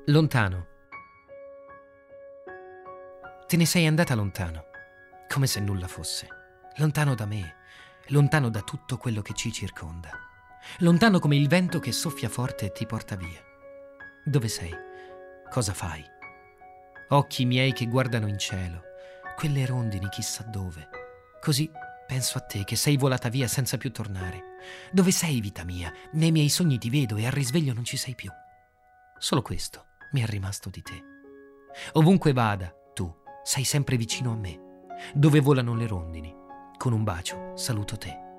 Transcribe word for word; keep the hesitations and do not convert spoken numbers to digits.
Lontano. Te ne sei andata lontano, come se nulla fosse. Lontano da me, lontano da tutto quello che ci circonda. Lontano come il vento che soffia forte e ti porta via. Dove sei? Cosa fai? Occhi miei che guardano in cielo, quelle rondini chissà dove. Così penso a te che sei volata via senza più tornare. Dove sei, vita mia? Nei miei sogni ti vedo e al risveglio non ci sei più. Solo questo mi è rimasto di te. Ovunque vada, tu sei sempre vicino a me. Dove volano le rondini, con un bacio saluto te.